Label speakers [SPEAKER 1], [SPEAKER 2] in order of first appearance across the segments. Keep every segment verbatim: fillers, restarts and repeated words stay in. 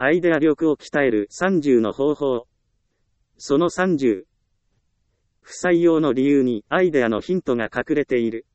[SPEAKER 1] アイデア力を鍛えるさんじゅうの方法。そのさんじゅう。不採用の理由にアイデアのヒントが隠れている。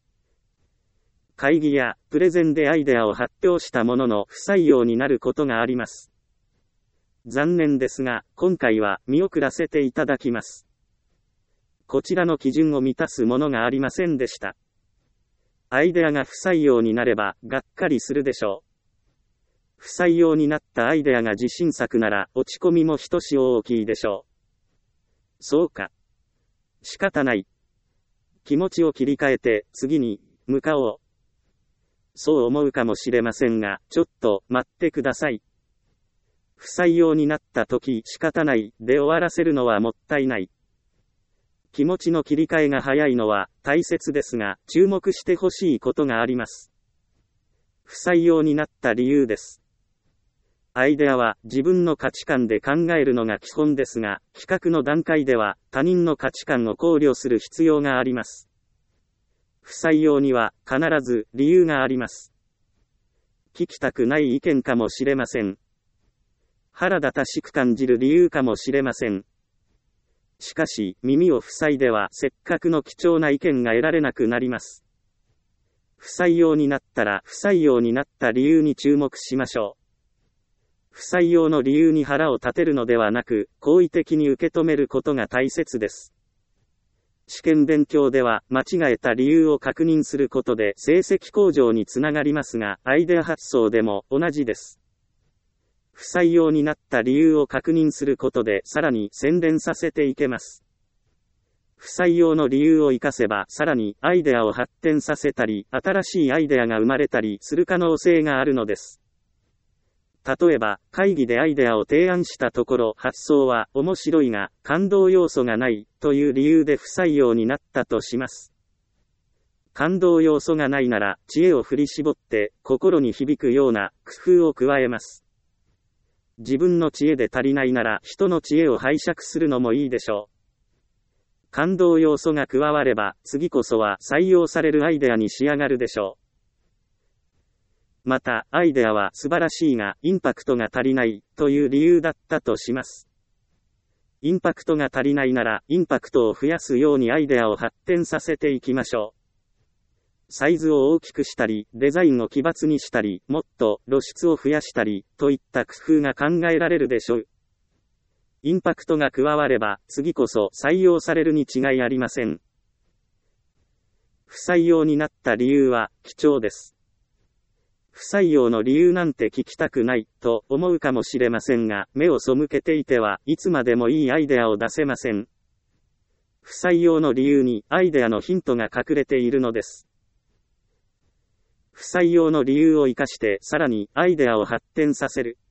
[SPEAKER 1] 会議やプレゼンでアイデアを発表したものの不採用になることがあります。残念ですが、今回は見送らせていただきます。こちらの基準を満たすものがありませんでした。アイデアが不採用になれば、がっかりするでしょう。不採用になったアイデアが自信作なら、落ち込みもひとしお大きいでしょう。そうか。仕方ない。気持ちを切り替えて、次に、向かおう。そう思うかもしれませんが、ちょっと、待ってください。不採用になった時、仕方ない、で終わらせるのはもったいない。気持ちの切り替えが早いのは大切ですが、注目してほしいことがあります。不採用になった理由です。アイデアは自分の価値観で考えるのが基本ですが、企画の段階では他人の価値観を考慮する必要があります。不採用には必ず理由があります。聞きたくない意見かもしれません。腹立たしく感じる理由かもしれません。しかし、耳を塞いではせっかくの貴重な意見が得られなくなります。不採用になったら不採用になった理由に注目しましょう。不採用の理由に腹を立てるのではなく、好意的に受け止めることが大切です。試験勉強では間違えた理由を確認することで成績向上につながりますが、アイデア発想でも同じです。不採用になった理由を確認することでさらに洗練させていけます。不採用の理由を活かせばさらにアイデアを発展させたり、新しいアイデアが生まれたりする可能性があるのです。例えば、会議でアイデアを提案したところ、発想は面白いが感動要素がないという理由で不採用になったとします。感動要素がないなら、知恵を振り絞って心に響くような工夫を加えます。自分の知恵で足りないなら人の知恵を拝借するのもいいでしょう。感動要素が加われば次こそは採用されるアイデアに仕上がるでしょう。また、アイデアは素晴らしいがインパクトが足りないという理由だったとします。インパクトが足りないならインパクトを増やすようにアイデアを発展させていきましょう。サイズを大きくしたり、デザインを奇抜にしたり、もっと露出を増やしたり、といった工夫が考えられるでしょう。インパクトが加われば、次こそ採用されるに違いありません。不採用になった理由は貴重です。不採用の理由なんて聞きたくない、と思うかもしれませんが、目を背けていてはいつまでもいいアイデアを出せません。不採用の理由にアイデアのヒントが隠れているのです。不採用の理由を生かしてさらにアイデアを発展させる。